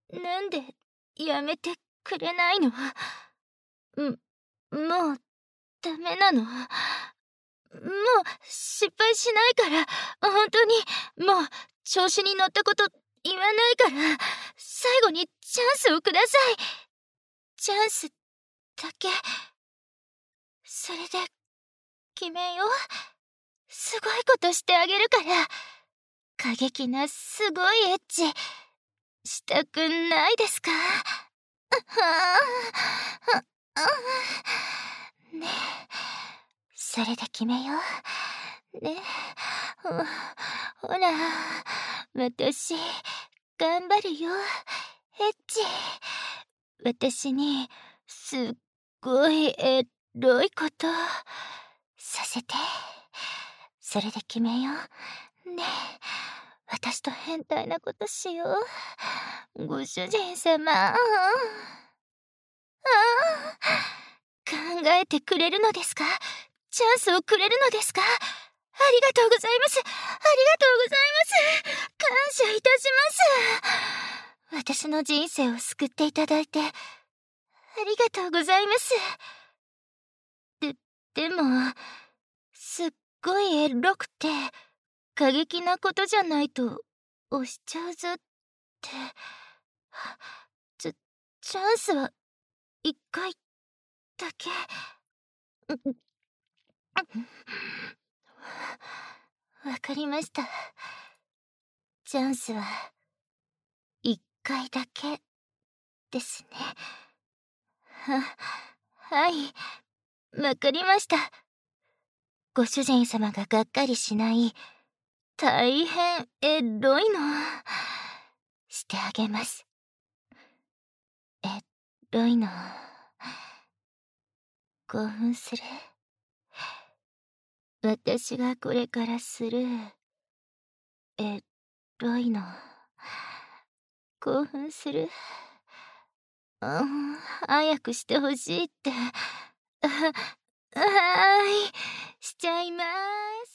なんでやめてくれないの？もうダメなの？もう失敗しないから、本当にもう調子に乗ったこと言わないから、最後にチャンスをください。チャンスだけ。それで決めよう。すごいことしてあげるから。過激なすごいエッチしたくないですか？ねえ、それで決めよう。ねえ、ほら、私頑張るよ。エッチ。私にすっごいエロいことさせて。それで決めよう。ねえ、私と変態なことしよう。ご主人様。考えてくれるのですか？チャンスをくれるのですか？ありがとうございます。ありがとうございます。感謝いたします。私の人生を救っていただいてありがとうございます。でもすっごいエロくて過激なことじゃないと押しちゃうぞって。チャンスは一回だけ。わかりました。チャンスは一回だけですね。はい、わかりました。ご主人様ががっかりしない大変エロいのしてあげます。エロいの興奮する。私がこれからするエロいの興奮する。早くしてほしいって。はーい、しちゃいます。